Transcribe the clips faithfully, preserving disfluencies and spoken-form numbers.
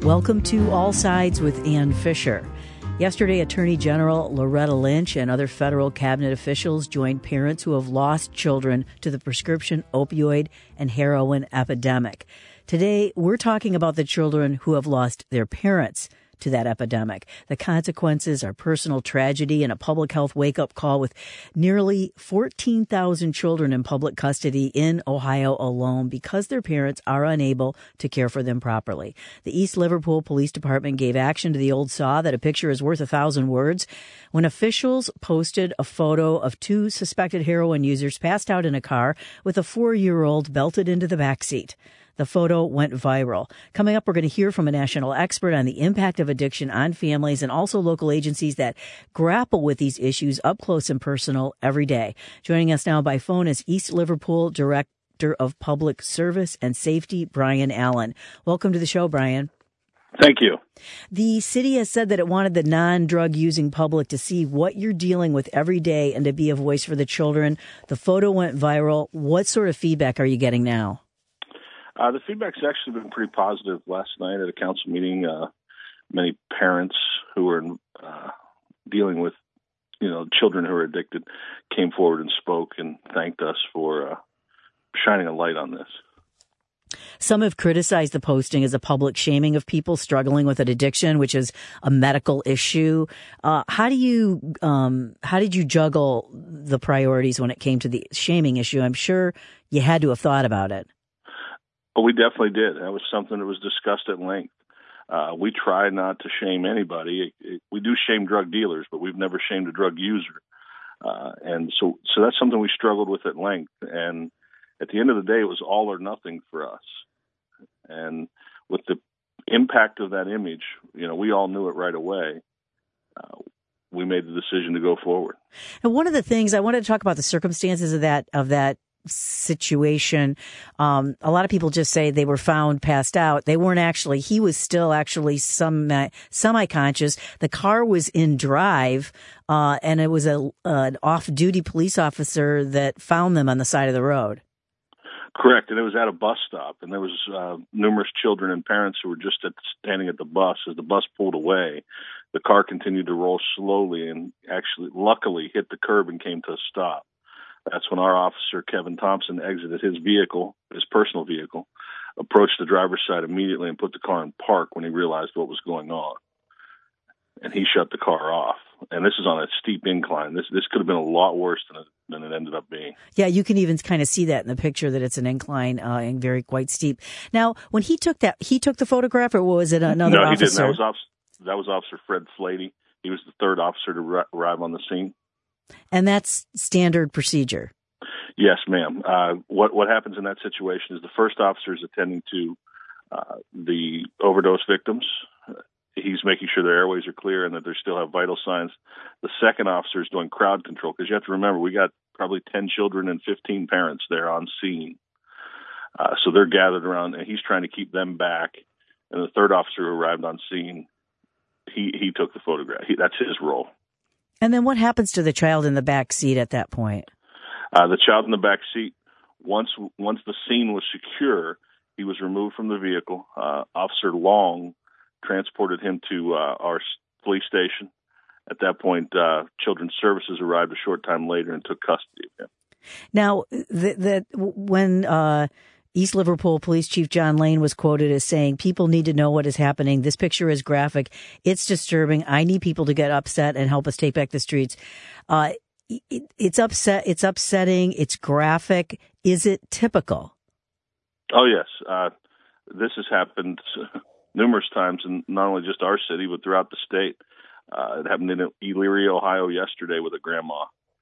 Welcome to All Sides with Ann Fisher. Yesterday, Attorney General Loretta Lynch and other federal cabinet officials joined parents who have lost children to the prescription opioid and heroin epidemic. Today, we're talking about the children who have lost their parents to that epidemic. The consequences are personal tragedy and a public health wake-up call, with nearly fourteen thousand children in public custody in Ohio alone because their parents are unable to care for them properly. The East Liverpool Police Department gave action to the old saw that a picture is worth a thousand words when officials posted a photo of two suspected heroin users passed out in a car with a four-year-old belted into the backseat. The photo went viral. Coming up, we're going to hear from a national expert on the impact of addiction on families and also local agencies that grapple with these issues up close and personal every day. Joining us now by phone is East Liverpool Director of Public Service and Safety, Brian Allen. Welcome to the show, Brian. Thank you. The city has said that it wanted the non-drug using public to see what you're dealing with every day and to be a voice for the children. The photo went viral. What sort of feedback are you getting now? Uh, the feedback's actually been pretty positive. Last night at a council meeting, uh, many parents who were uh, dealing with, you know, children who are addicted came forward and spoke and thanked us for uh, shining a light on this. Some have criticized the posting as a public shaming of people struggling with an addiction, which is a medical issue. Uh, how do you, um, how did you juggle the priorities when it came to the shaming issue? I'm sure you had to have thought about it. Well, we definitely did. That was something that was discussed at length. Uh, we try not to shame anybody. It, it, we do shame drug dealers, but we've never shamed a drug user. Uh, and so, so that's something we struggled with at length. And at the end of the day, it was all or nothing for us. And with the impact of that image, you know, we all knew it right away. Uh, we made the decision to go forward. And one of the things I wanted to talk about the circumstances of that, of that, situation. Um, a lot of people just say they were found passed out. They weren't actually. He was still actually some uh, semi-conscious. The car was in drive, uh, and it was a an off-duty police officer that found them on the side of the road. Correct, and it was at a bus stop, and there was uh, numerous children and parents who were just at, standing at the bus. As the bus pulled away, the car continued to roll slowly and actually, luckily, hit the curb and came to a stop. That's when our officer, Kevin Thompson, exited his vehicle, his personal vehicle, approached the driver's side immediately and put the car in park when he realized what was going on. And he shut the car off. And this is on a steep incline. This this could have been a lot worse than it, than it ended up being. Yeah, you can even kind of see that in the picture, that it's an incline uh, and very quite steep. Now, when he took that, he took the photograph, or was it another no, officer? No, he didn't. That was, officer, that was Officer Fred Flady. He was the third officer to arrive on the scene. And that's standard procedure. Yes, ma'am. Uh, what what happens in that situation is the first officer is attending to uh, the overdose victims. He's making sure their airways are clear and that they still have vital signs. The second officer is doing crowd control, because you have to remember, we got probably ten children and fifteen parents there on scene. Uh, so they're gathered around, and he's trying to keep them back. And the third officer who arrived on scene, he, he took the photograph. He, that's his role. And then what happens to the child in the back seat at that point? Uh, the child in the back seat, once once the scene was secure, he was removed from the vehicle. Uh, Officer Long transported him to uh, our police station. At that point, uh, Children's Services arrived a short time later and took custody of him. Now, the, the, when uh, East Liverpool Police Chief John Lane was quoted as saying, "People need to know what is happening. This picture is graphic. It's disturbing. I need people to get upset and help us take back the streets." Uh, it, it's upset. It's upsetting. It's graphic. Is it typical? Oh, yes. Uh, this has happened numerous times in not only just our city, but throughout the state. Uh, it happened in Elyria, Ohio yesterday with a grandma.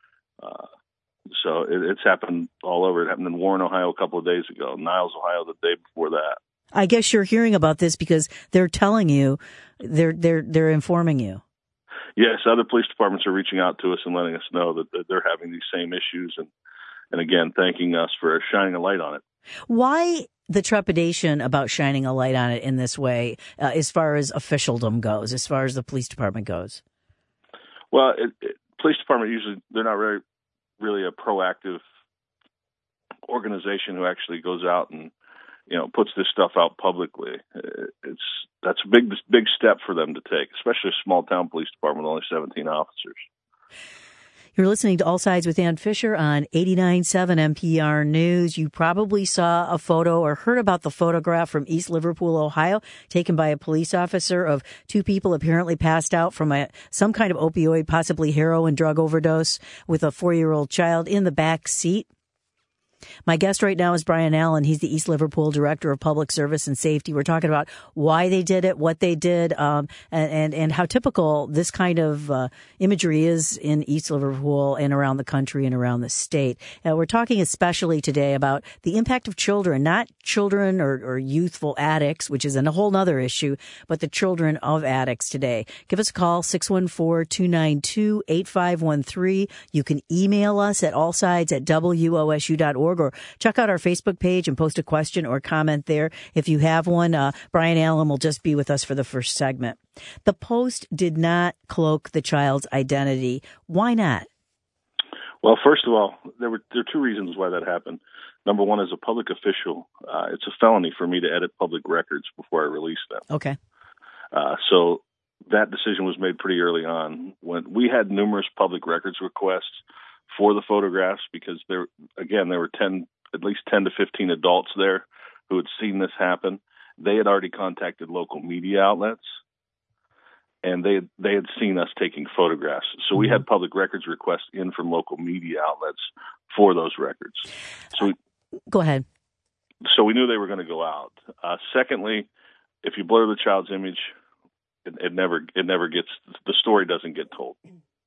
Uh, So it, it's happened all over. It happened in Warren, Ohio a couple of days ago, Niles, Ohio the day before that. I guess you're hearing about this because they're telling you, they're they're they're informing you. Yes, other police departments are reaching out to us and letting us know that, that they're having these same issues, and and again thanking us for shining a light on it. Why the trepidation about shining a light on it in this way, uh, as far as officialdom goes, as far as the police department goes? Well, it, it, police department usually they're not very. really a proactive organization who actually goes out and you know, puts this stuff out publicly. It's that's a big, big step for them to take, especially a small town police department with only seventeen officers. You're listening to All Sides with Ann Fisher on eighty-nine point seven N P R News. You probably saw a photo or heard about the photograph from East Liverpool, Ohio, taken by a police officer of two people apparently passed out from a some kind of opioid, possibly heroin drug overdose, with a four-year-old child in the back seat. My guest right now is Brian Allen. He's the East Liverpool Director of Public Service and Safety. We're talking about why they did it, what they did, um, and, and, and how typical this kind of uh, imagery is in East Liverpool and around the country and around the state. Uh, we're talking especially today about the impact of children, not children or, or youthful addicts, which is a whole other issue, but the children of addicts today. Give us a call, six one four, two nine two, eight five one three. You can email us at allsides at W O S U dot org. Or check out our Facebook page and post a question or comment there. If you have one, uh, Brian Allen will just be with us for the first segment. The post did not cloak the child's identity. Why not? Well, first of all, there were there are two reasons why that happened. Number one, as a public official, uh, it's a felony for me to edit public records before I release them. Okay. Uh, so that decision was made pretty early on. When we had numerous public records requests for the photographs, because there, again, there were ten, at least ten to fifteen adults there who had seen this happen. They had already contacted local media outlets, and they had, they had seen us taking photographs. So we had public records requests in from local media outlets for those records. So we, go ahead. So we knew they were going to go out. Uh, secondly, if you blur the child's image, it, it never it never gets the story doesn't get told.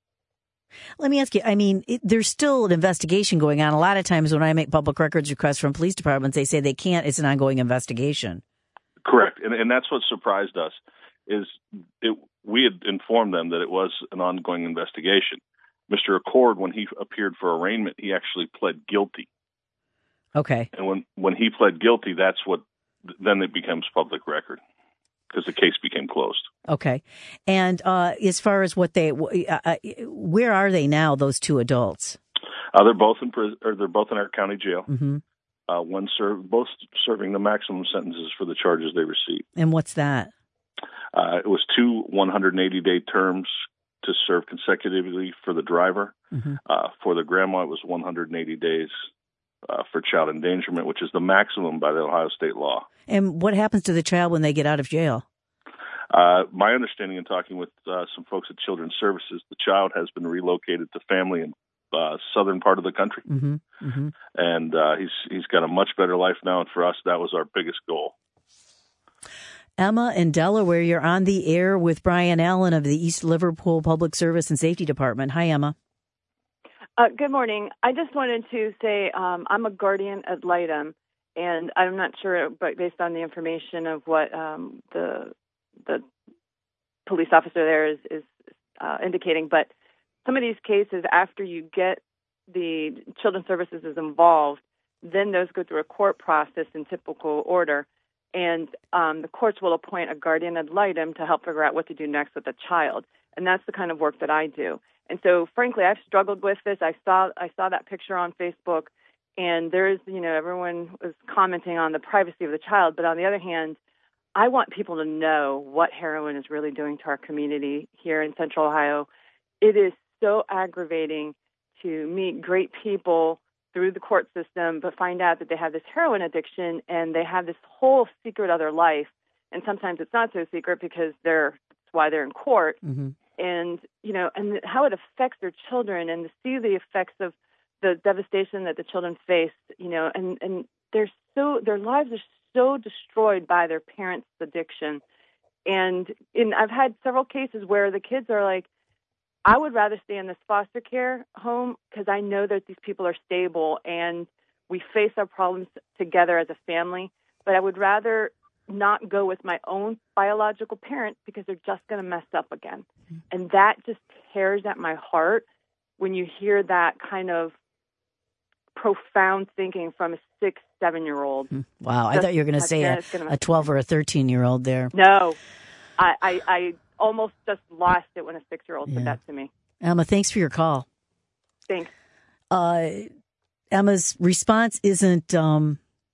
Let me ask you, I mean, it, there's still an investigation going on. A lot of times when I make public records requests from police departments, they say they can't. It's an ongoing investigation. Correct. And, and that's what surprised us is it, we had informed them that it was an ongoing investigation. Mister Accord, when he appeared for arraignment, he actually pled guilty. Okay. And when, when he pled guilty, that's what, then it becomes public record, because the case became closed. Okay. And uh, as far as what they, uh, where are they now, those two adults? Uh, they're both in prison, or they're both in our county jail. Mm-hmm. Uh, one served, both serving the maximum sentences for the charges they received. And what's that? Uh, it was two one hundred eighty day terms to serve consecutively for the driver. Mm-hmm. Uh, for the grandma, it was one hundred eighty days uh, for child endangerment, which is the maximum by the Ohio state law. And what happens to the child when they get out of jail? Uh, my understanding in talking with uh, some folks at Children's Services, the child has been relocated to family in uh, southern part of the country. Mm-hmm. Mm-hmm. And uh, he's he's got a much better life now. And for us, that was our biggest goal. Emma in Delaware, you're on the air with Brian Allen of the East Liverpool Public Service and Safety Department. Hi, Emma. Uh, good morning. I just wanted to say um, I'm a guardian ad litem, and I'm not sure, but based on the information of what um, the the police officer there is, is uh, indicating, but some of these cases, after you get the Children's Services is involved, then those go through a court process in typical order, and um, the courts will appoint a guardian ad litem to help figure out what to do next with the child, and that's the kind of work that I do. And so, frankly, I've struggled with this. I saw I saw that picture on Facebook, and there's, you know, everyone was commenting on the privacy of the child, but on the other hand, I want people to know what heroin is really doing to our community here in Central Ohio. It is so aggravating to meet great people through the court system, but find out that they have this heroin addiction and they have this whole secret other life. And sometimes it's not so secret because they're that's why they're in court. Mm-hmm. And, you know, and how it affects their children, and to see the effects of the devastation that the children face, you know, and, and they're so, their lives are so destroyed by their parents' addiction. And in, I've had several cases where the kids are like, I would rather stay in this foster care home because I know that these people are stable and we face our problems together as a family, but I would rather not go with my own biological parent because they're just going to mess up again. Mm-hmm. And that just tears at my heart when you hear that kind of profound thinking from a six, seven-year-old. Wow, I thought you were going to say a, a twelve or a thirteen-year-old there. No, I, I, I almost just lost it when a six-year-old yeah. said that to me. Emma, thanks for your call. Thanks. Uh, Emma's response isn't... Um,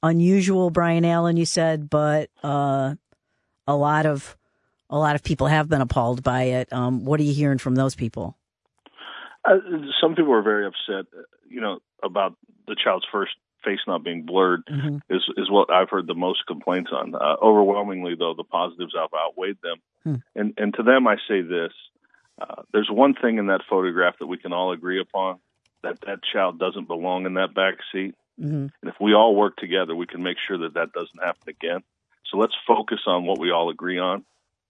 unusual, Brian Allen, you said, but uh, a lot of a lot of people have been appalled by it. Um, what are you hearing from those people? Uh, some people are very upset, you know, about the child's first face not being blurred. Mm-hmm. is is what I've heard the most complaints on. Uh, overwhelmingly, though, the positives have outweighed them. Hmm. And and to them, I say this: uh, there's one thing in that photograph that we can all agree upon, that that child doesn't belong in that back seat. Mm-hmm. And if we all work together, we can make sure that that doesn't happen again. So let's focus on what we all agree on.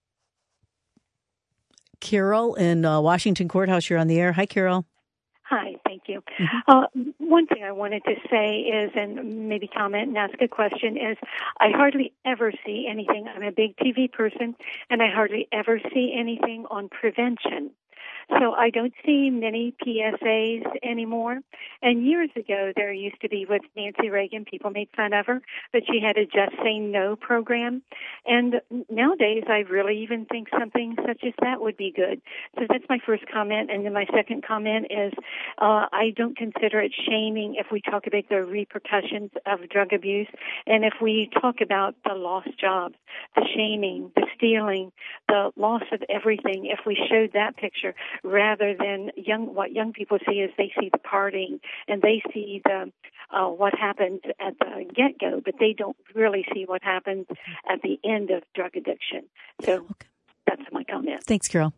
Carol in uh, Washington Courthouse, you're on the air. Hi, Carol. Hi, thank you. Mm-hmm. Uh, one thing I wanted to say is, and maybe comment and ask a question, is I hardly ever see anything. I'm a big T V person, and I hardly ever see anything on prevention. So I don't see many P S As anymore. And years ago, there used to be with Nancy Reagan, people made fun of her, but she had a Just Say No program. And nowadays, I really even think something such as that would be good. So that's my first comment. And then my second comment is uh, I don't consider it shaming if we talk about the repercussions of drug abuse, and if we talk about the lost jobs, the shaming, the stealing, the loss of everything. If we showed that picture, rather than young, what young people see is they see the partying and they see the uh, what happens at the get-go, but they don't really see what happens at the end of drug addiction. So okay. That's my comment. Thanks, Carol.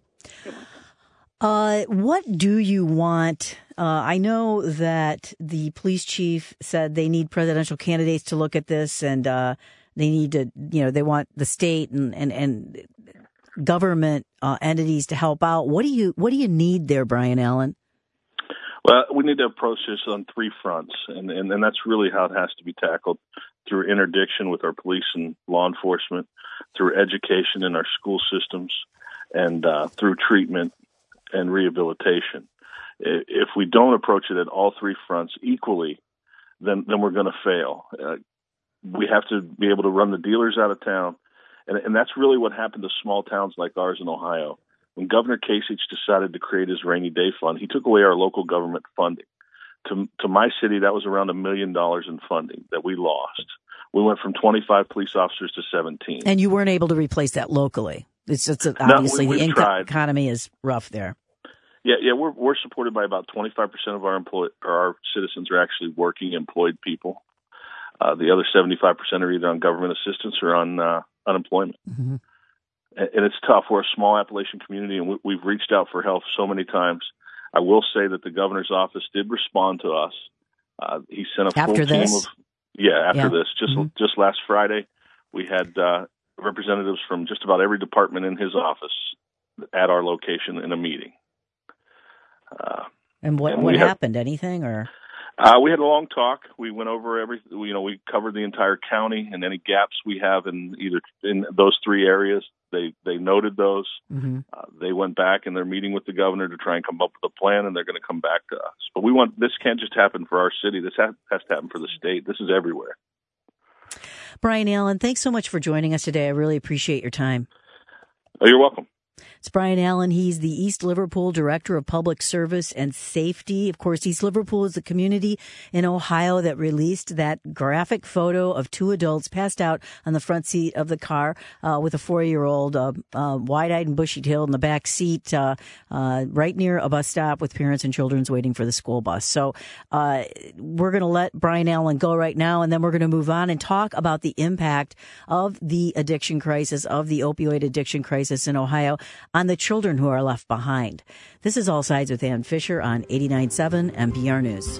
Uh, what do you want? Uh, I know that the police chief said they need presidential candidates to look at this, and uh, they need to, you know, they want the state and and and. government uh, entities to help out. What do you what do you need there, Brian Allen? Well, we need to approach this on three fronts, and, and, and that's really how it has to be tackled, through interdiction with our police and law enforcement, through education in our school systems, and uh, through treatment and rehabilitation. If we don't approach it at all three fronts equally, then, then we're going to fail. Uh, we have to be able to run the dealers out of town. And, and that's really what happened to small towns like ours in Ohio. When Governor Kasich decided to create his rainy day fund, he took away our local government funding. To, to my city, that was around a million dollars in funding that we lost. We went from twenty-five police officers to seventeen. And you weren't able to replace that locally. It's just obviously no, we, the income economy is rough there. Yeah, yeah, we're we're supported by about twenty-five percent of our employ or our citizens are actually working employed people. Uh, the other seventy-five percent are either on government assistance or on uh, unemployment. Mm-hmm. And, and it's tough. We're a small Appalachian community, and we, we've reached out for help so many times. I will say that the governor's office did respond to us. Uh, he sent a after full this? team of yeah after yeah. this. Just mm-hmm. just last Friday, we had uh, representatives from just about every department in his office at our location in a meeting. Uh, and what and what happened? Have, Anything or? Uh, we had a long talk. We went over every, you know, we covered the entire county and any gaps we have in either in those three areas. They they noted those. Mm-hmm. Uh, they went back and they're meeting with the governor to try and come up with a plan, and they're going to come back to us. But we want this can't just happen for our city. This has, has to happen for the state. This is everywhere. Brian Allen, thanks so much for joining us today. I really appreciate your time. Oh, you're welcome. It's Brian Allen. He's the East Liverpool Director of Public Service and Safety. Of course, East Liverpool is the community in Ohio that released that graphic photo of two adults passed out on the front seat of the car uh, with a four-year-old uh, uh, wide-eyed and bushy-tailed in the back seat uh, uh, right near a bus stop with parents and children waiting for the school bus. So uh, we're going to let Brian Allen go right now, and then we're going to move on and talk about the impact of the addiction crisis, of the opioid addiction crisis in Ohio, on the children who are left behind. This is All Sides with Ann Fisher on eighty-nine point seven N P R News.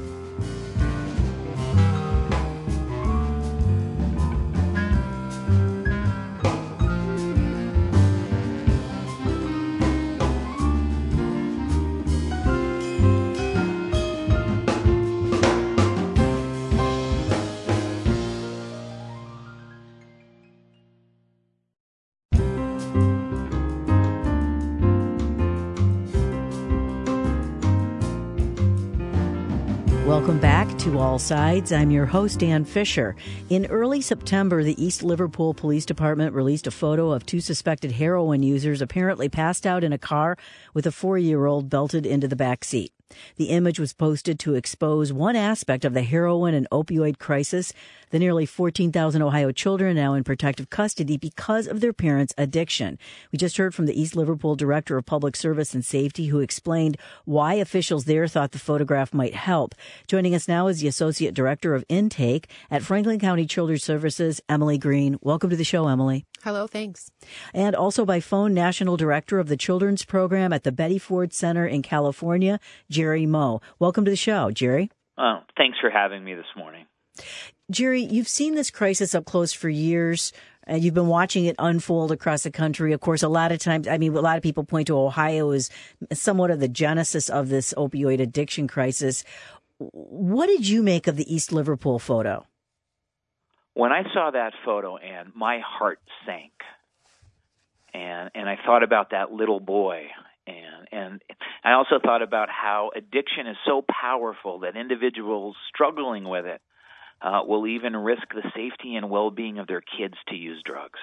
Welcome back to All Sides. I'm your host, Ann Fisher. In early September, the East Liverpool Police Department released a photo of two suspected heroin users apparently passed out in a car with a four-year-old belted into the back seat. The image was posted to expose one aspect of the heroin and opioid crisis. The nearly fourteen thousand Ohio children now in protective custody because of their parents' addiction. We just heard from the East Liverpool Director of Public Service and Safety, who explained why officials there thought the photograph might help. Joining us now is the Associate Director of Intake at Franklin County Children's Services, Emily Green. Welcome to the show, Emily. Hello, thanks. And also by phone, National Director of the Children's Program at the Betty Ford Center in California, Jerry Moe. Welcome to the show, Jerry. Oh, thanks for having me this morning. Jerry, you've seen this crisis up close for years, and you've been watching it unfold across the country. Of course, a lot of times, I mean, a lot of people point to Ohio as somewhat of the genesis of this opioid addiction crisis. What did you make of the East Liverpool photo? When I saw that photo, Ann, my heart sank. And and I thought about that little boy. And, and I also thought about how addiction is so powerful that individuals struggling with it Uh, will even risk the safety and well-being of their kids to use drugs.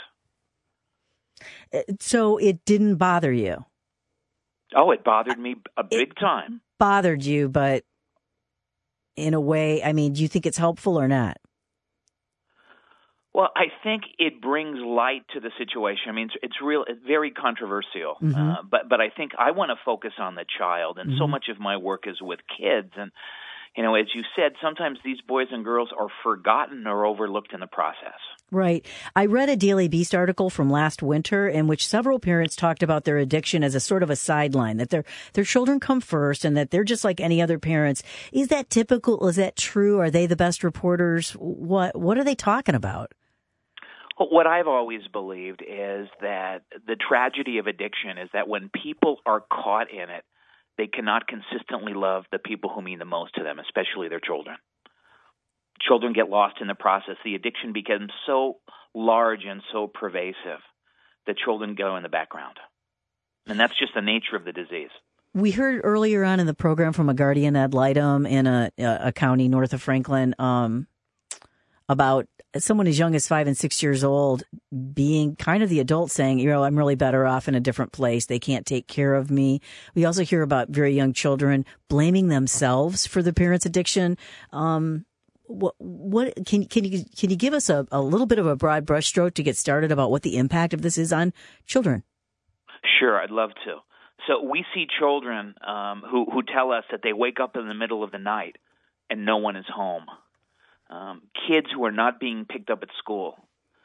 So it didn't bother you? Oh, it bothered me a big it time. Bothered you, but in a way, I mean, do you think it's helpful or not? Well, I think it brings light to the situation. I mean, it's, it's real, it's very controversial, mm-hmm. uh, but but I think I want to focus on the child, and mm-hmm. so much of my work is with kids. And you know, as you said, sometimes these boys and girls are forgotten or overlooked in the process. Right. I read a Daily Beast article from last winter in which several parents talked about their addiction as a sort of a sideline, that their their children come first and that they're just like any other parents. Is that typical? Is that true? Are they the best reporters? What What are they talking about? What I've always believed is that the tragedy of addiction is that when people are caught in it, they cannot consistently love the people who mean the most to them, especially their children. Children get lost in the process. The addiction becomes so large and so pervasive that children go in the background. And that's just the nature of the disease. We heard earlier on in the program from a guardian ad litem in a, a county north of Franklin um, about someone as young as five and six years old being kind of the adult saying, you know, I'm really better off in a different place. They can't take care of me. We also hear about very young children blaming themselves for the parents' addiction. Um, what, what can, can you, can you give us a, a little bit of a broad brushstroke to get started about what the impact of this is on children? Sure, I'd love to. So we see children um, who, who tell us that they wake up in the middle of the night and no one is home. Um, kids who are not being picked up at school.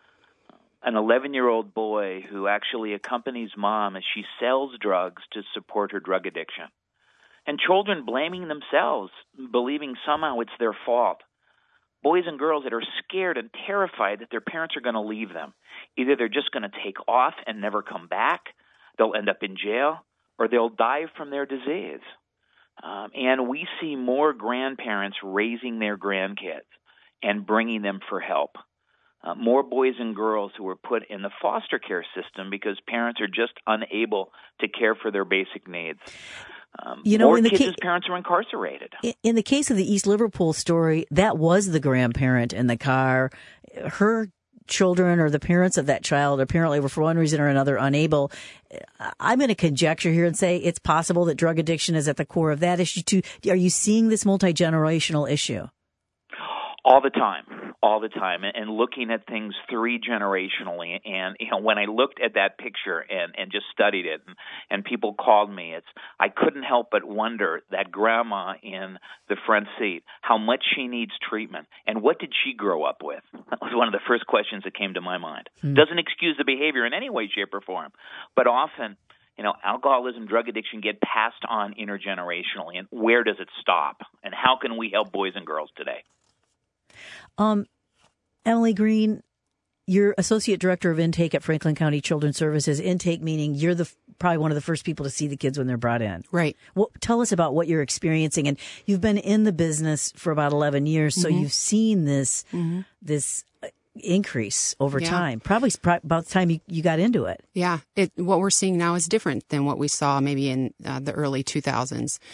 An eleven-year-old boy who actually accompanies mom as she sells drugs to support her drug addiction. And children blaming themselves, believing somehow it's their fault. Boys and girls that are scared and terrified that their parents are going to leave them. Either they're just going to take off and never come back, they'll end up in jail, or they'll die from their disease. Um, and we see more grandparents raising their grandkids and bringing them for help. Uh, more boys and girls who are put in the foster care system because parents are just unable to care for their basic needs. Um, you know, more in the kids' ca- parents are incarcerated. In the case of the East Liverpool story, that was the grandparent in the car. Her children or the parents of that child apparently were for one reason or another unable. I'm going to conjecture here and say it's possible that drug addiction is at the core of that issue too. Are you seeing this multi-generational issue? All the time, all the time, and looking at things three generationally. And you know, when I looked at that picture and, and just studied it, and, and people called me, it's I couldn't help but wonder that grandma in the front seat, how much she needs treatment, and what did she grow up with? That was one of the first questions that came to my mind. Hmm. Doesn't excuse the behavior in any way, shape, or form, but often, you know, alcoholism, drug addiction get passed on intergenerationally, and where does it stop? And how can we help boys and girls today? Um, Emily Green, you're Associate Director of Intake at Franklin County Children's Services. Intake meaning you're the probably one of the first people to see the kids when they're brought in. Right. Well, tell us about what you're experiencing. And you've been in the business for about eleven years, so mm-hmm. you've seen this mm-hmm. this increase over yeah. time. Probably about the time you, you got into it. Yeah. It, what we're seeing now is different than what we saw maybe in uh, the early two thousands.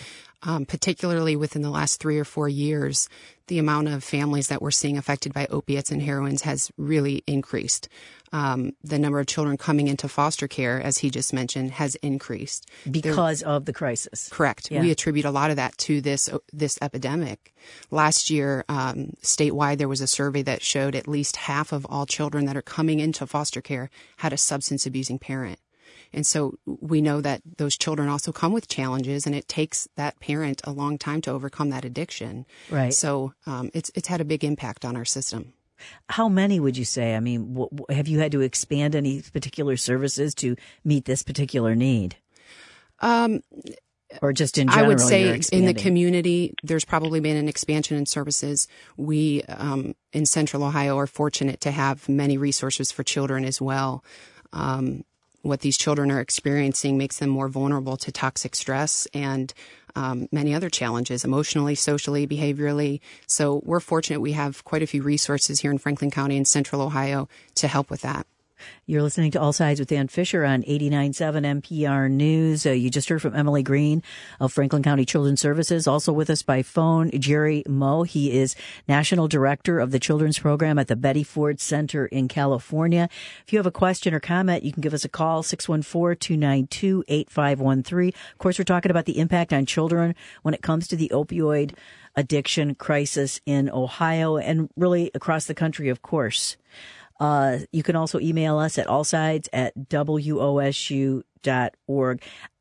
Um, particularly within the last three or four years, the amount of families that we're seeing affected by opiates and heroines has really increased. Um, the number of children coming into foster care, as he just mentioned, has increased. Because there, of the crisis. Correct. Yeah. We attribute a lot of that to this this epidemic. Last year, um, statewide, there was a survey that showed at least half of all children that are coming into foster care had a substance abusing parent. And so we know that those children also come with challenges, and it takes that parent a long time to overcome that addiction. Right. So um, it's it's had a big impact on our system. How many would you say? I mean, w- w- have you had to expand any particular services to meet this particular need? Um, or just in general? I would say in the community, community, there's probably been an expansion in services. We um, in Central Ohio are fortunate to have many resources for children as well. Um, what these children are experiencing makes them more vulnerable to toxic stress and um, many other challenges, emotionally, socially, behaviorally. So we're fortunate we have quite a few resources here in Franklin County and Central Ohio to help with that. You're listening to All Sides with Ann Fisher on eighty-nine point seven N P R News. Uh, you just heard from Emily Green of Franklin County Children's Services. Also with us by phone, Jerry Moe. He is National Director of the Children's Program at the Betty Ford Center in California. If you have a question or comment, you can give us a call, six one four, two nine two, eight five one three. Of course, we're talking about the impact on children when it comes to the opioid addiction crisis in Ohio and really across the country, of course. Uh, you can also email us at allsides at W O S U dot org.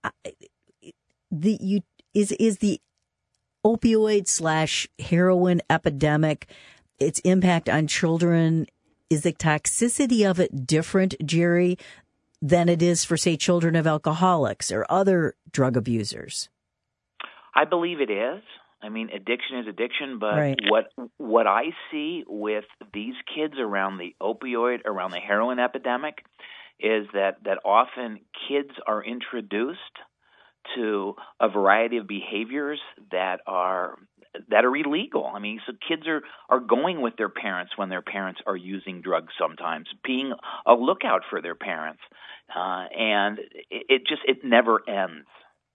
The, you, is, is the opioid slash heroin epidemic, its impact on children, is the toxicity of it different, Jerry, than it is for, say, children of alcoholics or other drug abusers? I believe it is. I mean, addiction is addiction, but right. what what I see with these kids around the opioid, around the heroin epidemic, is that, that often kids are introduced to a variety of behaviors that are that are illegal. I mean, so kids are, are going with their parents when their parents are using drugs sometimes, being a lookout for their parents, uh, and it, it just it never ends.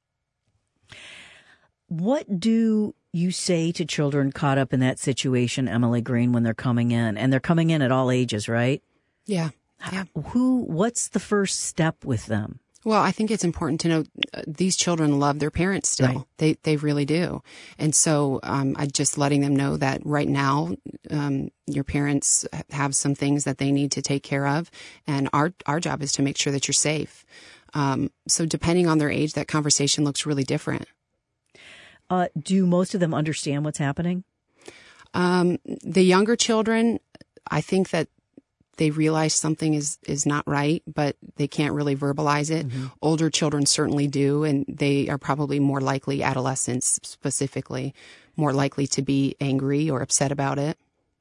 What do you say to children caught up in that situation, Emily Green, when they're coming in? And they're coming in at all ages, right? Yeah. yeah. Who? What's the first step with them? Well, I think it's important to know uh, these children love their parents still. Right. They they really do. And so um, I'm just letting them know that right now um, your parents have some things that they need to take care of. And our, our job is to make sure that you're safe. Um, so depending on their age, that conversation looks really different. Uh, do most of them understand what's happening? Um, the younger children, I think that they realize something is, is not right, but they can't really verbalize it. Mm-hmm. Older children certainly do, and they are probably more likely, adolescents specifically, more likely to be angry or upset about it.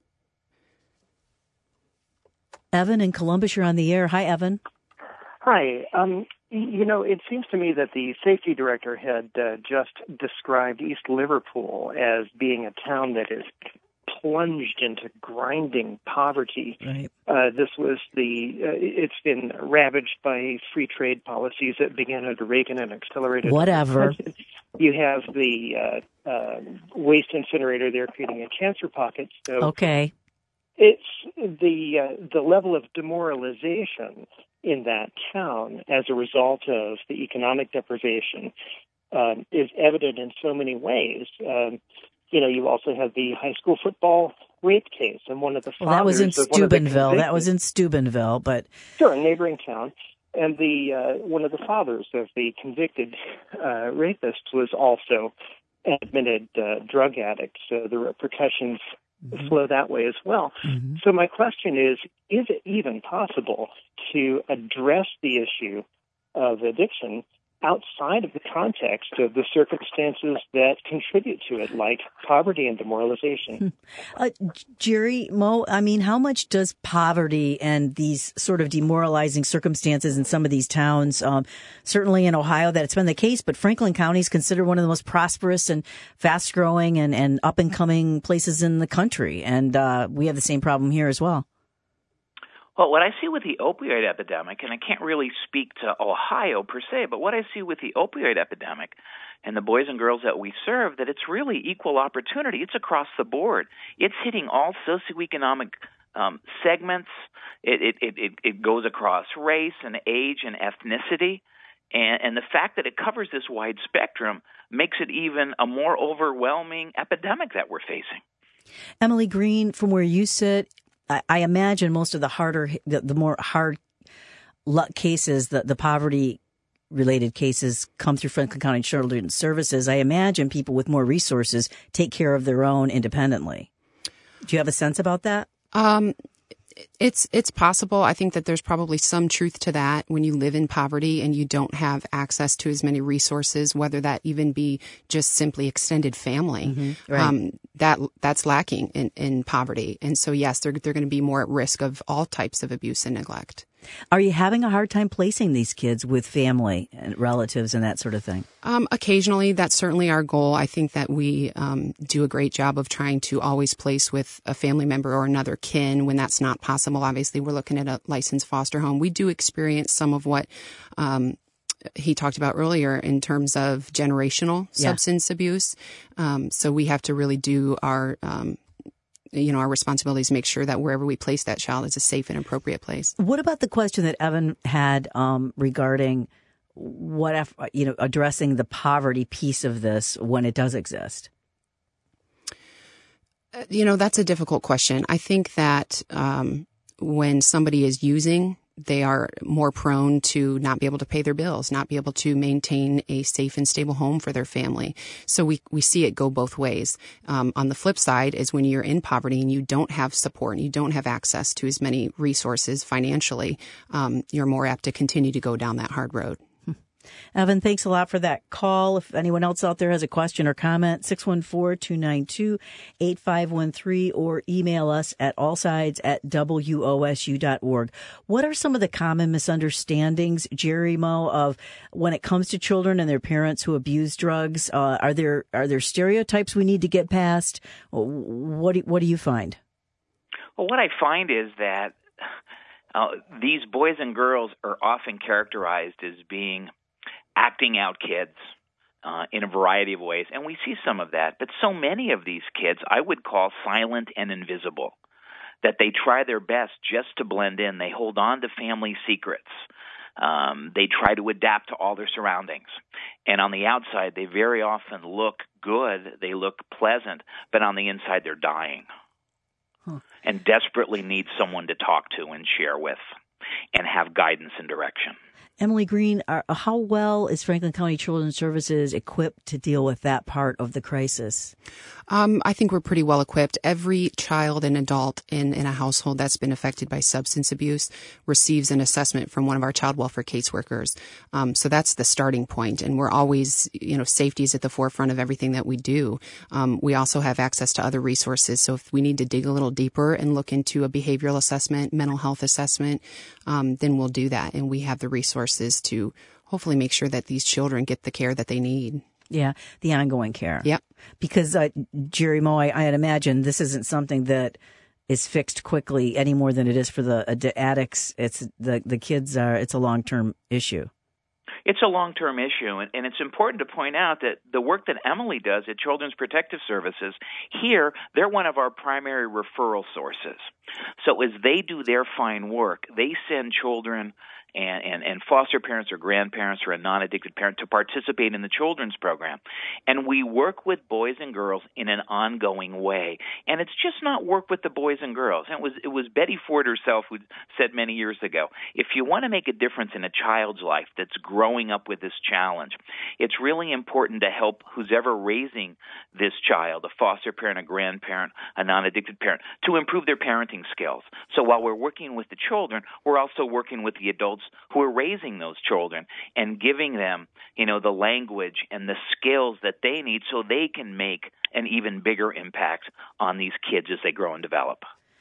Evan in Columbus, you're on the air. Hi, Evan. Hi. Um, you know, it seems to me that the safety director had uh, just described East Liverpool as being a town that is plunged into grinding poverty. Right. Uh, this was the, uh, it's been ravaged by free trade policies that began under Reagan and accelerated. Whatever. You have the uh, uh, waste incinerator there creating a cancer pocket. So okay. It's the uh, the level of demoralization in that town as a result of the economic deprivation um, is evident in so many ways. Um, you know, you also have the high school football rape case, and one of the well, that was in Steubenville. That was in Steubenville, but sure, a neighboring town. And the uh, one of the fathers of the convicted uh, rapist was also an admitted uh, drug addict. So the repercussions mm-hmm. flow that way as well. Mm-hmm. So my question is, is it even possible to address the issue of addiction outside of the context of the circumstances that contribute to it, like poverty and demoralization? Uh, Jerry Moe, I mean, how much does poverty and these sort of demoralizing circumstances in some of these towns, um, certainly in Ohio that it's been the case, but Franklin County is considered one of the most prosperous and fast-growing and, and up-and-coming places in the country, and uh, we have the same problem here as well. Well, what I see with the opioid epidemic, and I can't really speak to Ohio per se, but what I see with the opioid epidemic and the boys and girls that we serve that it's really equal opportunity. It's across the board. It's hitting all socioeconomic um, segments. It, it, it, it goes across race and age and ethnicity. And, and the fact that it covers this wide spectrum makes it even a more overwhelming epidemic that we're facing. Emily Green, from where you sit, I, I imagine most of the harder, the, the more hard luck cases, the, the poverty-related cases come through Franklin County Children's Services. I imagine people with more resources take care of their own independently. Do you have a sense about that? Um, It's it's possible. I think that there's probably some truth to that when you live in poverty and you don't have access to as many resources, whether that even be just simply extended family. Mm-hmm. Right. Um, that that's lacking in, in poverty. And so, yes, they're they're going to be more at risk of all types of abuse and neglect. Are you having a hard time placing these kids with family and relatives and that sort of thing? Um, occasionally, that's certainly our goal. I think that we um, do a great job of trying to always place with a family member or another kin when that's not possible. Obviously, we're looking at a licensed foster home. We do experience some of what um, he talked about earlier in terms of generational Yeah. substance abuse. Um, so we have to really do our um, you know, our responsibilities to make sure that wherever we place that child is a safe and appropriate place. What about the question that Evan had um, regarding what, if, you know, addressing the poverty piece of this when it does exist? Uh, you know, that's a difficult question. I think that um, when somebody is using, they are more prone to not be able to pay their bills, not be able to maintain a safe and stable home for their family. So we, we see it go both ways. Um, on the flip side is when you're in poverty and you don't have support and you don't have access to as many resources financially, um, you're more apt to continue to go down that hard road. Evan, thanks a lot for that call. If anyone else out there has a question or comment, six one four, two nine two, eight five one three or email us at allsides at W O S U dot org. What are some of the common misunderstandings, Jerry Mo, of when it comes to children and their parents who abuse drugs? Uh, are there are there stereotypes we need to get past? What do, what do you find? Well, what I find is that uh, these boys and girls are often characterized as being acting out kids uh, in a variety of ways, and we see some of that. But so many of these kids I would call silent and invisible, that they try their best just to blend in. They hold on to family secrets. Um, they try to adapt to all their surroundings. And on the outside, they very often look good. They look pleasant, but on the inside, they're dying huh. and desperately need someone to talk to and share with and have guidance and direction. Emily Green, are, how well is Franklin County Children's Services equipped to deal with that part of the crisis? Um, I think we're pretty well equipped. Every child and adult in, in a household that's been affected by substance abuse receives an assessment from one of our child welfare caseworkers. Um, so that's the starting point. And we're always, you know, safety is at the forefront of everything that we do. Um, we also have access to other resources. So if we need to dig a little deeper and look into a behavioral assessment, mental health assessment, um, then we'll do that. And we have the resources to hopefully make sure that these children get the care that they need. Yeah, the ongoing care. Yep. Because, uh, Jerry Mo, I, I'd imagine this isn't something that is fixed quickly any more than it is for the uh, addicts. It's the, the kids are, it's a long-term issue. It's a long-term issue, and, and it's important to point out that the work that Emily does at Children's Protective Services, here, they're one of our primary referral sources. So as they do their fine work, they send children and, and, and foster parents or grandparents or a non-addicted parent to participate in the children's program. And we work with boys and girls in an ongoing way. And it's just not work with the boys and girls. And it was it was Betty Ford herself who said many years ago, if you want to make a difference in a child's life that's growing up with this challenge, it's really important to help who's ever raising this child, a foster parent, a grandparent, a non-addicted parent, to improve their parenting skills. So while we're working with the children, we're also working with the adults who are raising those children and giving them, you know, the language and the skills that they need so they can make an even bigger impact on these kids as they grow and develop.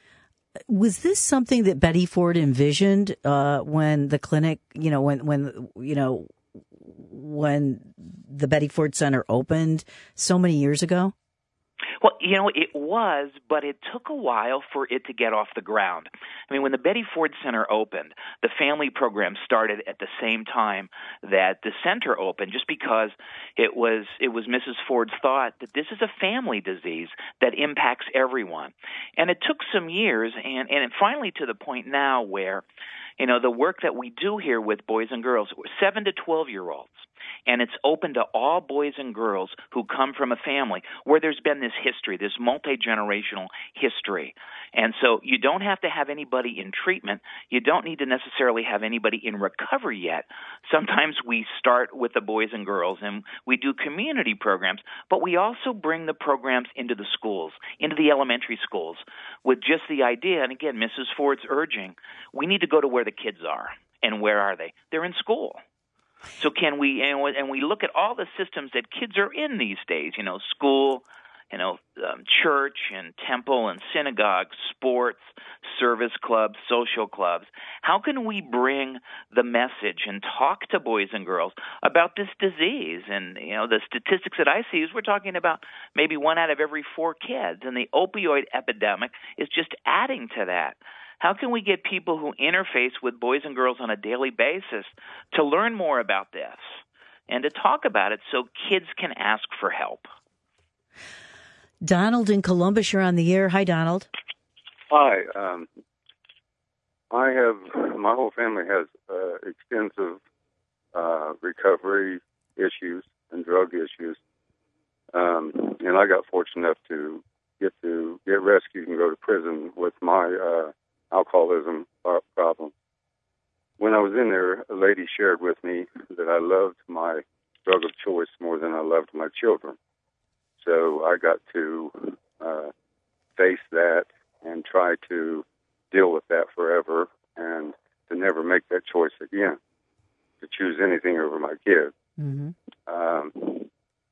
Was this something that Betty Ford envisioned uh, when the clinic, you know, when, when, you know, when the Betty Ford Center opened so many years ago? Well, you know, it was, but it took a while for it to get off the ground. I mean, when the Betty Ford Center opened, the family program started at the same time that the center opened, just because it was it was Missus Ford's thought that this is a family disease that impacts everyone. And it took some years, and, and finally to the point now where, you know, the work that we do here with boys and girls, seven to twelve-year-olds, and it's open to all boys and girls who come from a family where there's been this history, this multi-generational history. And so you don't have to have anybody in treatment. You don't need to necessarily have anybody in recovery yet. Sometimes we start with the boys and girls, and we do community programs, but we also bring the programs into the schools, into the elementary schools, with just the idea, and again, Missus Ford's urging, we need to go to where the kids are. And where are they? They're in school. So can we, and we look at all the systems that kids are in these days, you know, school, you know, um, church and temple and synagogue, sports, service clubs, social clubs. How can we bring the message and talk to boys and girls about this disease? And, you know, the statistics that I see is we're talking about maybe one out of every four kids, and the opioid epidemic is just adding to that. How can we get people who interface with boys and girls on a daily basis to learn more about this and to talk about it so kids can ask for help? Donald in Columbus, you're on the air. Hi, Donald. Hi. Um, I have, my whole family has uh, extensive uh, recovery issues and drug issues. Um, and I got fortunate enough to get to get rescued and go to prison with my uh, alcoholism problem. When I was in there, a lady shared with me that I loved my drug of choice more than I loved my children. So I got to uh, face that and try to deal with that forever and to never make that choice again, to choose anything over my kids. Mm-hmm. Um,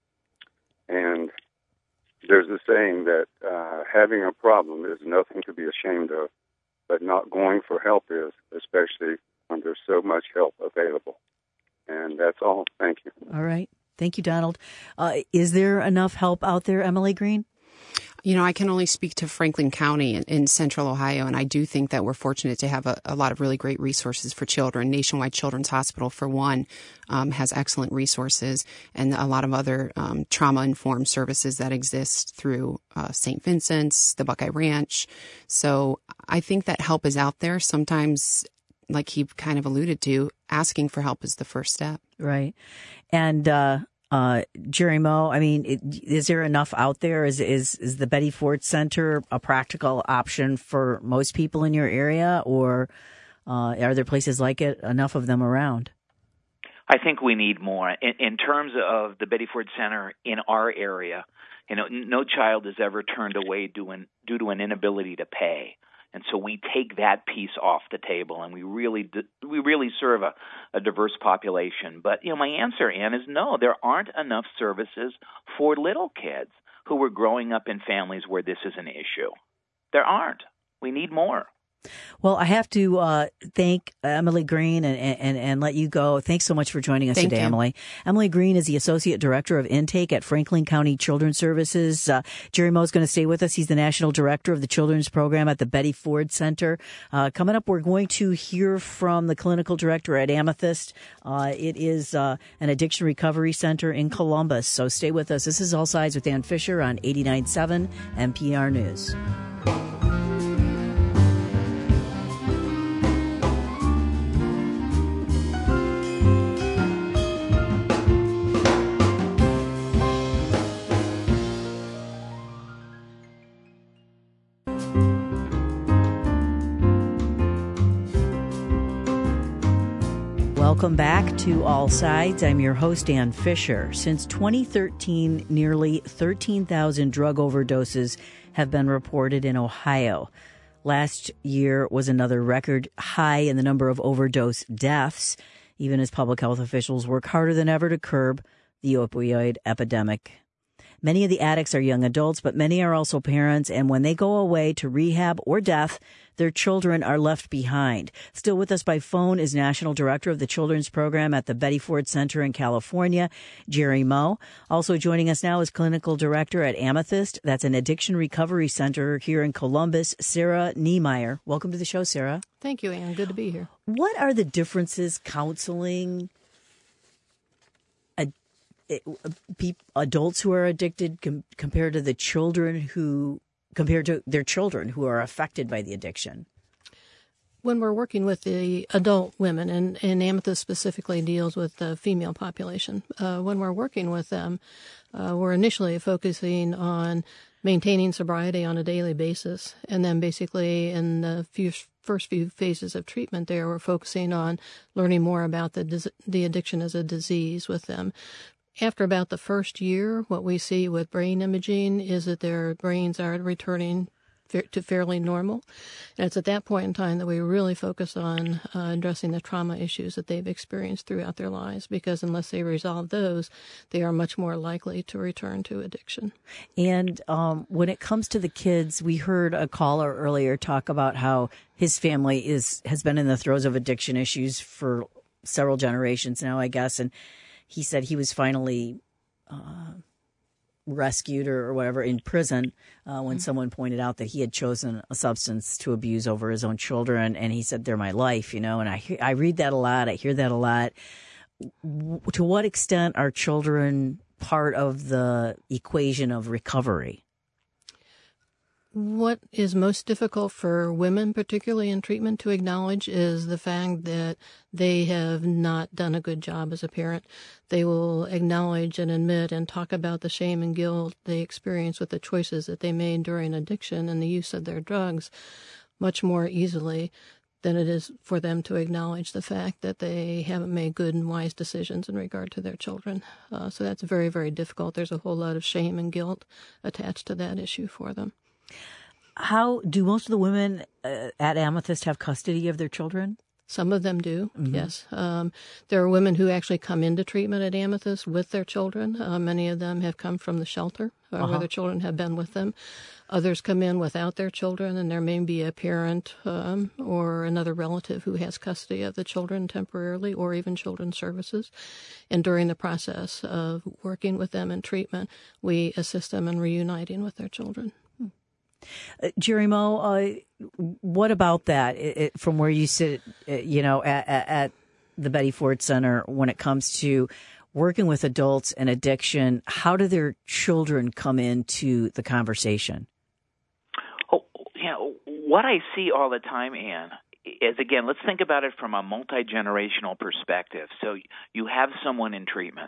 and there's a saying that uh, having a problem is nothing to be ashamed of, but not going for help is, especially when there's so much help available. And that's all. Thank you. All right. Thank you, Donald. Uh, is there enough help out there, Emily Green? You know, I can only speak to Franklin County in, in central Ohio, and I do think that we're fortunate to have a, a lot of really great resources for children. Nationwide Children's Hospital, for one, um, has excellent resources, and a lot of other um, trauma-informed services that exist through uh, Saint Vincent's, the Buckeye Ranch. So I think that help is out there. Sometimes, like he kind of alluded to, asking for help is the first step. Right. And uh Uh, Jerry Moe, I mean, it, is there enough out there? Is, is is the Betty Ford Center a practical option for most people in your area, or uh, are there places like it, enough of them around? I think we need more. In, in terms of the Betty Ford Center in our area, you know, no child is ever turned away due, in, due to an inability to pay. And so we take that piece off the table, and we really we really serve a, a diverse population. But, you know, my answer, Ann, is no. There aren't enough services for little kids who are growing up in families where this is an issue. There aren't. We need more. Well, I have to uh, thank Emily Green and, and, and let you go. Thanks so much for joining us Thank today, you. Emily. Emily Green is the Associate Director of Intake at Franklin County Children's Services. Uh, Jerry Moe is going to stay with us. He's the National Director of the Children's Program at the Betty Ford Center. Uh, coming up, we're going to hear from the Clinical Director at Amethyst. Uh, it is uh, an addiction recovery center in Columbus. So stay with us. This is All Sides with Ann Fisher on eighty-nine point seven N P R News. Welcome back to All Sides. I'm your host, Ann Fisher. Since twenty thirteen, nearly thirteen thousand drug overdoses have been reported in Ohio. Last year was another record high in the number of overdose deaths, even as public health officials work harder than ever to curb the opioid epidemic. Many of the addicts are young adults, but many are also parents, and when they go away to rehab or death, their children are left behind. Still with us by phone is National Director of the Children's Program at the Betty Ford Center in California, Jerry Moe. Also joining us now is Clinical Director at Amethyst. That's an addiction recovery center here in Columbus, Sarah Niemeyer. Welcome to the show, Sarah. Thank you, Ann. Good to be here. What are the differences counseling adults who are addicted com- compared to the children who, compared to their children who are affected by the addiction? When we're working with the adult women, and, and Amethyst specifically deals with the female population, uh, when we're working with them, uh, we're initially focusing on maintaining sobriety on a daily basis. And then basically in the few, first few phases of treatment there, we're focusing on learning more about the, the addiction as a disease with them. After about the first year, what we see with brain imaging is that their brains are returning to fairly normal. And it's at that point in time that we really focus on uh, addressing the trauma issues that they've experienced throughout their lives, because unless they resolve those, they are much more likely to return to addiction. And um, when it comes to the kids, we heard a caller earlier talk about how his family is has been in the throes of addiction issues for several generations now, I guess, and he said he was finally uh, rescued or, or whatever in prison uh, when mm-hmm. someone pointed out that he had chosen a substance to abuse over his own children. And he said, they're my life, you know, and I, I read that a lot. I hear that a lot. W- to what extent are children part of the equation of recovery? What is most difficult for women, particularly in treatment, to acknowledge is the fact that they have not done a good job as a parent. They will acknowledge and admit and talk about the shame and guilt they experience with the choices that they made during addiction and the use of their drugs much more easily than it is for them to acknowledge the fact that they haven't made good and wise decisions in regard to their children. Uh, so that's very, very difficult. There's a whole lot of shame and guilt attached to that issue for them. How do most of the women uh, at Amethyst have custody of their children? Some of them do, mm-hmm. yes. Um, there are women who actually come into treatment at Amethyst with their children. Uh, many of them have come from the shelter uh, uh-huh. where their children have been with them. Others come in without their children, and there may be a parent um, or another relative who has custody of the children temporarily, or even children's services. And during the process of working with them in treatment, we assist them in reuniting with their children. Uh, Jerry Moe, uh, what about that it, it, from where you sit, uh, you know, at, at the Betty Ford Center when it comes to working with adults and addiction? How do their children come into the conversation? Oh, you know, what I see all the time, Ann, is, again, let's think about it from a multi-generational perspective. So you have someone in treatment,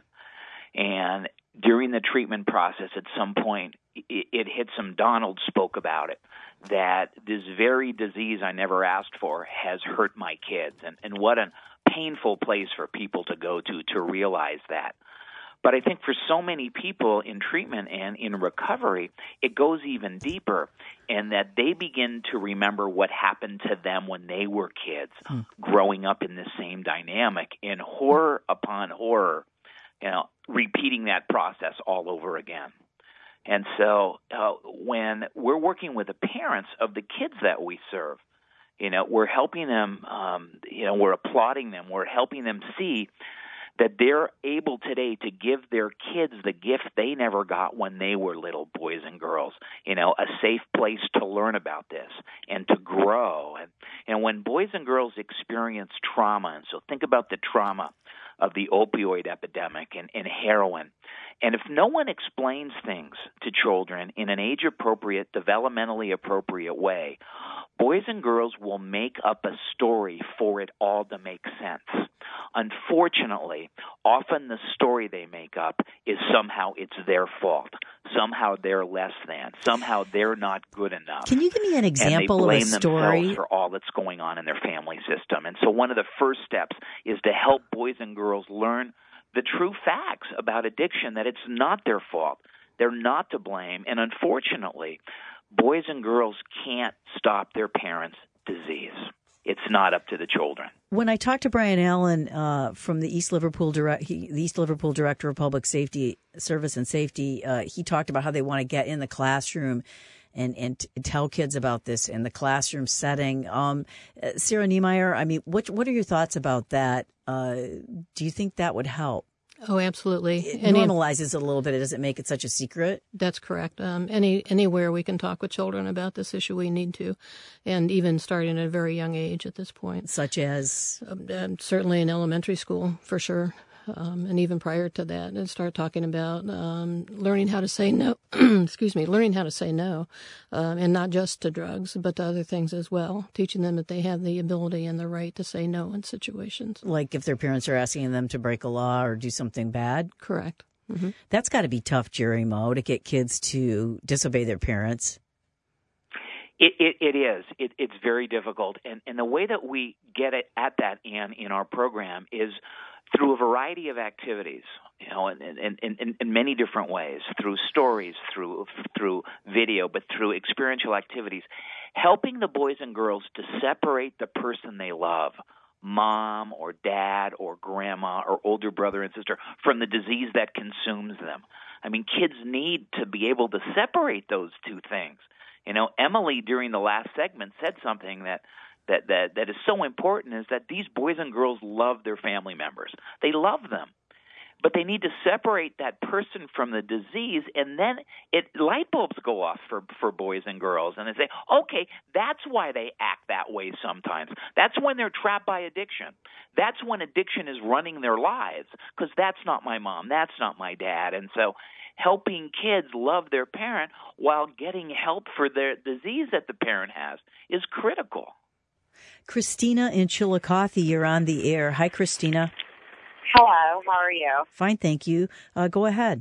and during the treatment process, at some point, it, it hits them. Donald spoke about it, that this very disease I never asked for has hurt my kids. And, and what a painful place for people to go to to realize that. But I think for so many people in treatment and in recovery, it goes even deeper, in that they begin to remember what happened to them when they were kids, hmm. growing up in the same dynamic, and horror upon horror, you know, repeating that process all over again. And so uh, when we're working with the parents of the kids that we serve, you know, we're helping them, um, you know, we're applauding them, we're helping them see that they're able today to give their kids the gift they never got when they were little boys and girls, you know, a safe place to learn about this and to grow. And, and when boys and girls experience trauma, and so think about the trauma of the opioid epidemic and, and heroin. And if no one explains things to children in an age-appropriate, developmentally appropriate way, boys and girls will make up a story for it all to make sense. Unfortunately, often the story they make up is somehow it's their fault. Somehow they're less than. Somehow they're not good enough. Can you give me an example of a story? And they blame themselves for all that's going on in their family system. And so one of the first steps is to help boys and girls learn the true facts about addiction, that it's not their fault. They're not to blame. And unfortunately, boys and girls can't stop their parents' disease. It's not up to the children. When I talked to Brian Allen uh, from the East Liverpool direct, he, the East Liverpool Director of Public Safety Service and Safety, uh, he talked about how they want to get in the classroom and, and t- tell kids about this in the classroom setting. Um, uh, Sarah Niemeyer, I mean, what what are your thoughts about that? Uh, do you think that would help? Oh, absolutely. It Any, normalizes it a little bit. It doesn't make it such a secret. That's correct. Um, any anywhere we can talk with children about this issue, we need to, and even starting at a very young age at this point. Such as? Um, um, certainly in elementary school, for sure. Um, and even prior to that, and start talking about um, learning how to say no. excuse me, learning how to say no, um, and not just to drugs, but to other things as well. Teaching them that they have the ability and the right to say no in situations. Like if their parents are asking them to break a law or do something bad? Correct. Mm-hmm. That's got to be tough, Jerry Moe, to get kids to disobey their parents. It, it, it is. It, it's very difficult. And, and the way that we get it at that, Ann, in our program is through a variety of activities, you know, in, in, in, in many different ways, through stories, through through video, but through experiential activities, helping the boys and girls to separate the person they love, mom or dad or grandma or older brother and sister, from the disease that consumes them. I mean, kids need to be able to separate those two things. You know, Emily, during the last segment, said something that That, that that is so important, is that these boys and girls love their family members. They love them. But they need to separate that person from the disease, and then it light bulbs go off for, for boys and girls. And they say, okay, that's why they act that way sometimes. That's when they're trapped by addiction. That's when addiction is running their lives, because that's not my mom. That's not my dad. And so helping kids love their parent while getting help for their disease that the parent has is critical. Christina in Chillicothe, you're on the air. Hi, Christina. Hello, how are you? Fine, thank you. Uh, go ahead.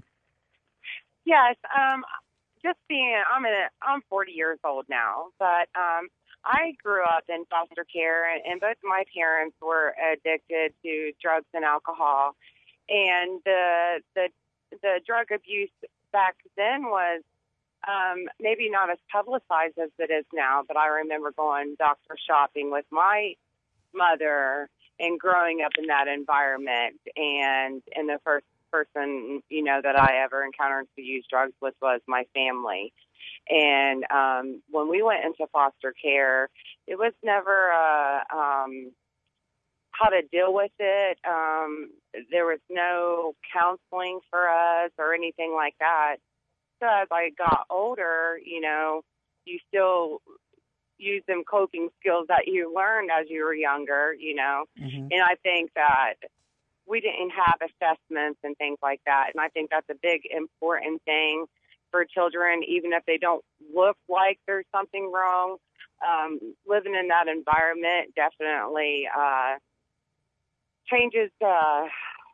Yes, um, just being, I'm a, I'm forty years old now, but um, I grew up in foster care, and, and both my parents were addicted to drugs and alcohol, and the the the drug abuse back then was Um, maybe not as publicized as it is now, but I remember going doctor shopping with my mother and growing up in that environment. And, and the first person, you know, that I ever encountered to use drugs with was my family. And um, when we went into foster care, it was never uh, um, how to deal with it. Um, there was no counseling for us or anything like that. So as I got older, you know, you still use them coping skills that you learned as you were younger, you know. Mm-hmm. And I think that we didn't have assessments and things like that. And I think that's a big, important thing for children, even if they don't look like there's something wrong. Um, living in that environment definitely uh, changes uh,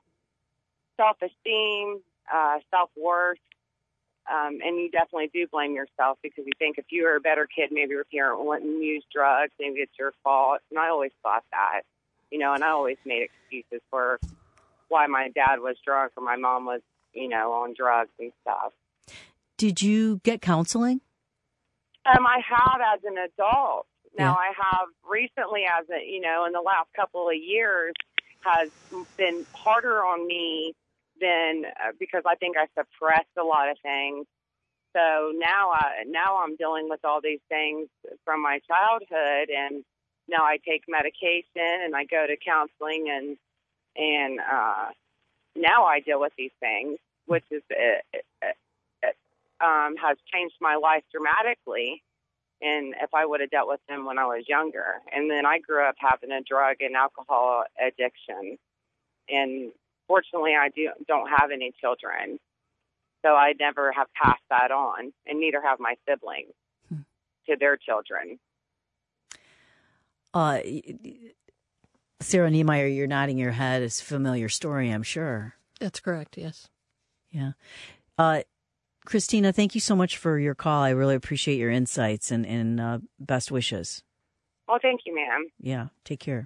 self-esteem, uh, self-worth. Um, and you definitely do blame yourself, because you think if you were a better kid, maybe your parent wouldn't use drugs, maybe it's your fault. And I always thought that, you know, and I always made excuses for why my dad was drunk or my mom was, you know, on drugs and stuff. Did you get counseling? Um, I have as an adult. Now, yeah. I have recently, as a, you know, in the last couple of years, has been harder on me Then, uh, because I think I suppressed a lot of things. So now, I, now I'm dealing with all these things from my childhood, and now I take medication and I go to counseling, and and uh, now I deal with these things, which is it, it, it, um, has changed my life dramatically. And if I would have dealt with them when I was younger, and then I grew up having a drug and alcohol addiction, and fortunately, I do, don't have any children, so I never have passed that on, and neither have my siblings hmm. to their children. Uh, Sarah Niemeyer, you're nodding your head. It's a familiar story, I'm sure. That's correct, yes. Yeah. Uh, Christina, thank you so much for your call. I really appreciate your insights, and, and uh, best wishes. Well, thank you, ma'am. Yeah, take care.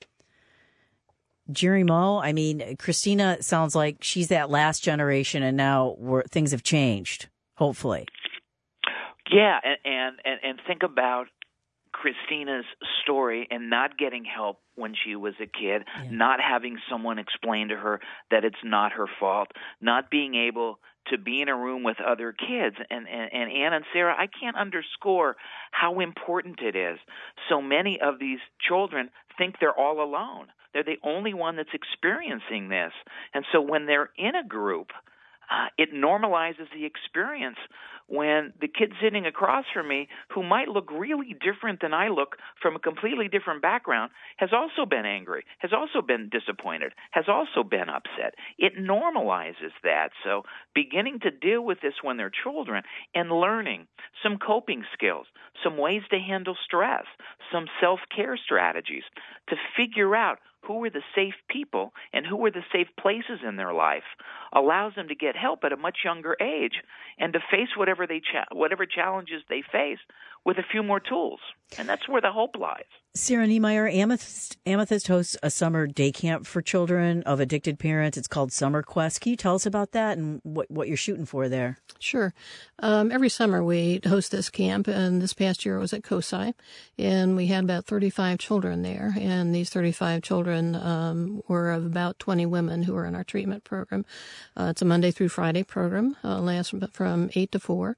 Jerry Moe, I mean, Christina sounds like she's that last generation, and now we're, things have changed, hopefully. Yeah, and, and, and think about Christina's story and not getting help when she was a kid, yeah. not having someone explain to her that it's not her fault, not being able to be in a room with other kids. And, and, and Ann and Sarah, I can't underscore how important it is. So many of these children think they're all alone. They're the only one that's experiencing this. And so when they're in a group, uh, it normalizes the experience when the kid sitting across from me, who might look really different than I look from a completely different background, has also been angry, has also been disappointed, has also been upset. It normalizes that. So beginning to deal with this when they're children and learning some coping skills, some ways to handle stress, some self-care strategies to figure out who are the safe people and who are the safe places in their life allows them to get help at a much younger age and to face whatever they cha- whatever challenges they face with a few more tools. And that's where the hope lies. Sarah Niemeyer, Amethyst, Amethyst hosts a summer day camp for children of addicted parents. It's called Summer Quest. Can you tell us about that and what, what you're shooting for there? Sure. Um, every summer we host this camp, and this past year it was at COSI, and we had about thirty-five children there, and these thirty-five children um, were of about twenty women who were in our treatment program. Uh, it's a Monday through Friday program, uh, lasts from eight to four.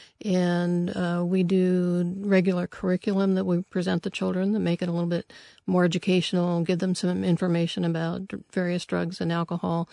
And uh, we do regular curriculum that we present to children that make it a little bit more educational, give them some information about various drugs and alcohol.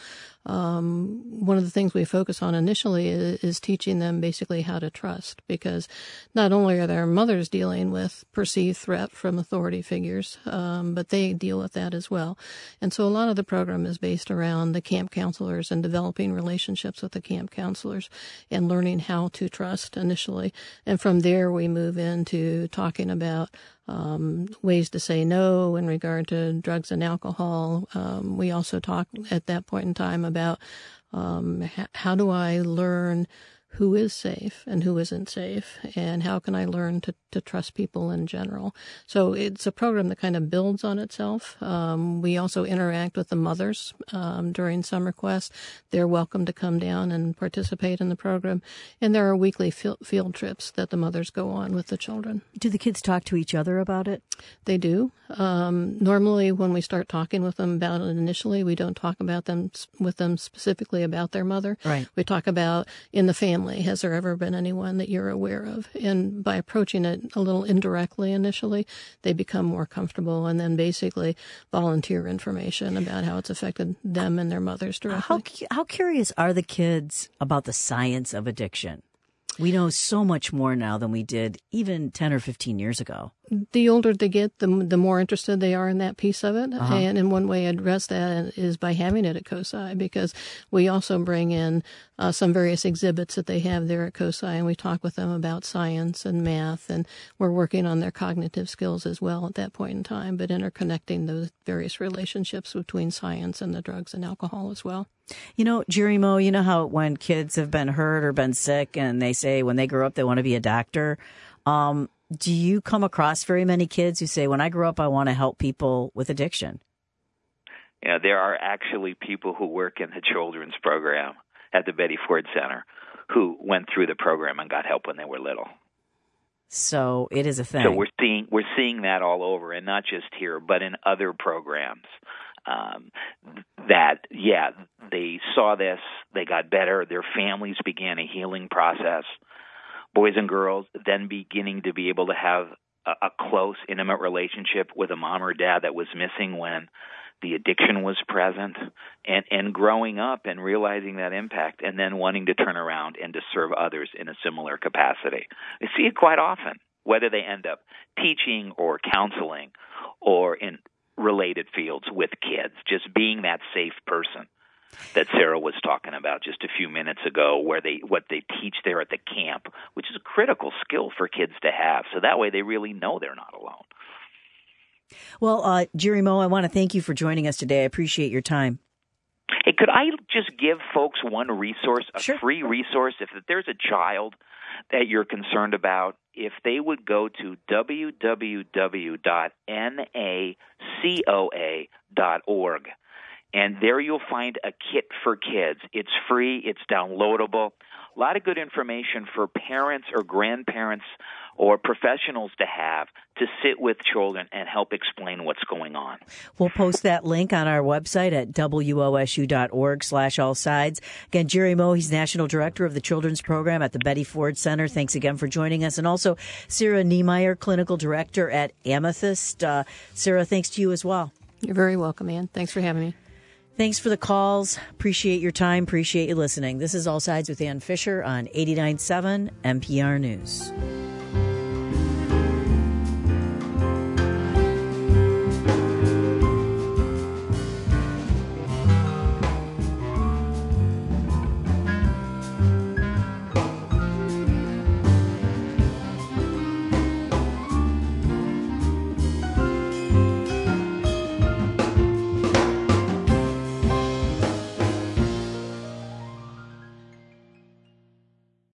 Um, one of the things we focus on initially is, is teaching them basically how to trust, because not only are their mothers dealing with perceived threat from authority figures, um, but they deal with that as well. And so a lot of the program is based around the camp counselors and developing relationships with the camp counselors and learning how to trust initially. And from there we move into talking about Um, ways to say no in regard to drugs and alcohol. Um, we also talk at that point in time about um, h- how do I learn who is safe and who isn't safe, and how can I learn to, to trust people in general. So it's a program that kind of builds on itself. Um, we also interact with the mothers um, during Summer Quest. They're welcome to come down and participate in the program. And there are weekly field, field trips that the mothers go on with the children. Do the kids talk to each other about it? They do. Um, normally when we start talking with them about it initially, we don't talk about them with them specifically about their mother. Right. We talk about in the family. Has there ever been anyone that you're aware of? And by approaching it a little indirectly initially, they become more comfortable and then basically volunteer information about how it's affected them and their mothers directly. How, how curious are the kids about the science of addiction? We know so much more now than we did even ten or fifteen years ago. The older they get, the the more interested they are in that piece of it. Uh-huh. And in one way, address that is by having it at COSI, because we also bring in uh, some various exhibits that they have there at COSI, and we talk with them about science and math, and we're working on their cognitive skills as well at that point in time, but interconnecting those various relationships between science and the drugs and alcohol as well. You know, Jerry Mo, you know how when kids have been hurt or been sick and they say when they grow up they want to be a doctor, um, do you come across very many kids who say, when I grow up, I want to help people with addiction? Yeah, there are actually people who work in the children's program at the Betty Ford Center who went through the program and got help when they were little. So it is a thing. So we're seeing we're seeing that all over, and not just here, but in other programs. Um, that, yeah, they saw this, they got better, their families began a healing process, boys and girls then beginning to be able to have a, a close, intimate relationship with a mom or dad that was missing when the addiction was present, and, and growing up and realizing that impact, and then wanting to turn around and to serve others in a similar capacity. I see it quite often, whether they end up teaching or counseling or in related fields with kids, just being that safe person that Sarah was talking about just a few minutes ago, where they what they teach there at the camp, which is a critical skill for kids to have. So that way they really know they're not alone. Well, uh, Jerry Mo, I want to thank you for joining us today. I appreciate your time. Hey, could I just give folks one resource, a Sure. free resource? If there's a child that you're concerned about, if they would go to w w w dot n a c o a dot org, and there you'll find a kit for kids. It's free. It's downloadable. a lot of good information for parents or grandparents or professionals to have to sit with children and help explain what's going on. We'll post that link on our website at wosu.org slash all sides. Again, Jerry Moe, he's National Director of the Children's Program at the Betty Ford Center. Thanks again for joining us. And also Sarah Niemeyer, Clinical Director at Amethyst. Uh, Sarah, thanks to you as well. You're very welcome, Ann. Thanks for having me. Thanks for the calls. Appreciate your time. Appreciate you listening. This is All Sides with Ann Fisher on eighty-nine point seven N P R News.